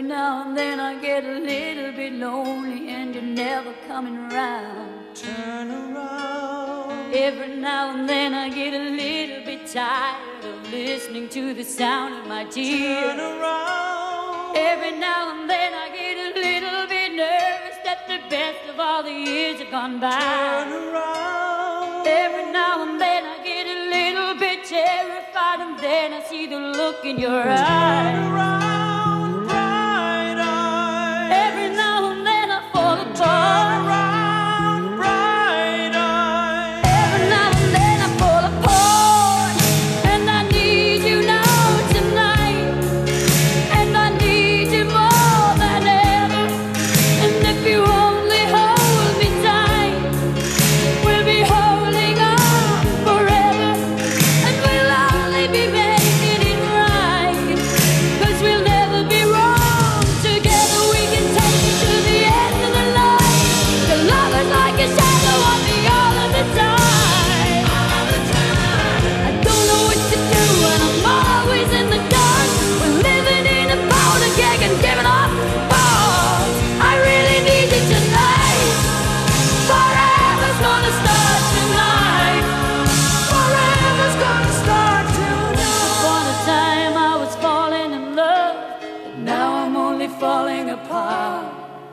now and then I get a little bit lonely and you're never coming around. Turn around. Every now and then I get a little bit tired of listening to the sound of my tears. Turn around. Every now and then I get a little bit nervous that the best of all the years have gone by. Turn around. Every now and then I get a little bit terrified, and then I see the look in your eyes. Turn around, bright eyes. Every now and then I fall Turn apart. around, bright eyes. Every now and then I fall apart, and I need you now tonight, and I need you more than ever. And if you only hold me tight, we'll be holding on forever, and we'll only be making it right, 'cause we'll never be wrong. Together we can take it to the end of the line. The love is like a shadow on me all of the time. I don't know what to do and I'm always in the dark. We're living in a powder keg and giving off balls. I really need you tonight. Forever's gonna start tonight. Forever's gonna start tonight. Upon a time I was falling in love, but now I'm only falling apart.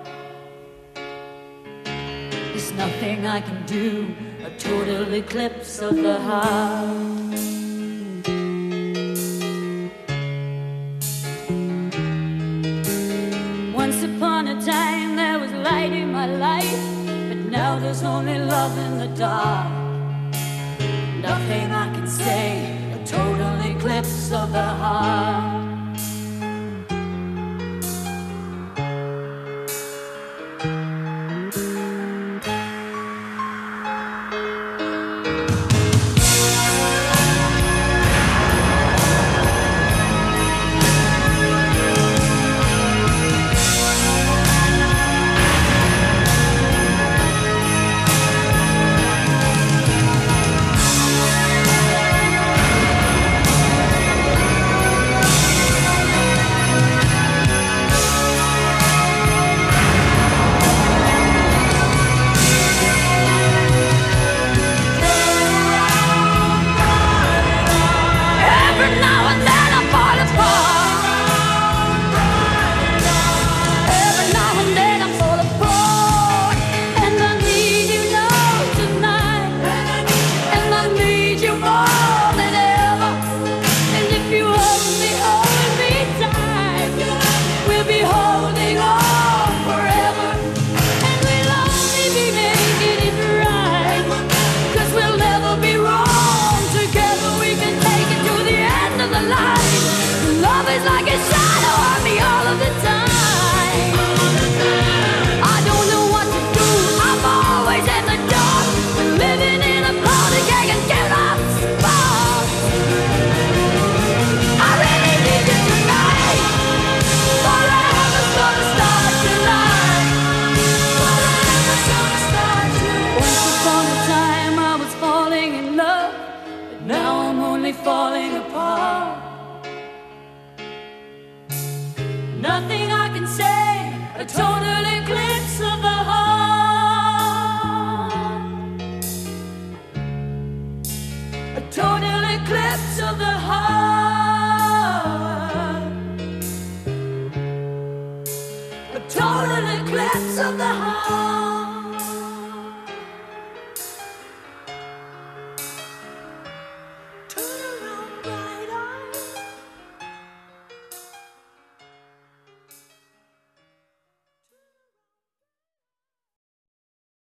There's nothing I can do, a total eclipse of the heart. Once upon a time there was light in my life, but now there's only love in the dark. Nothing I can say, a total eclipse of the heart. Every now and then I fall apart. Every now and then I fall apart, and I need you now tonight, and I need you more than ever. And if you hold me tight, we'll be holding on forever, and we'll only be making it right, 'cause we'll never be wrong. Together we can take it to the end of the line. Love is like a shadow on me all of the time. I don't know what to do, I'm always in the dark. We're living in a powder keg and giving off sparks. I really need you tonight. Forever's gonna start tonight. Forever's gonna start tonight. Once upon a time I was falling in love, but now I'm only falling apart. Nothing I can say, a total eclipse of the heart. A total eclipse of the heart.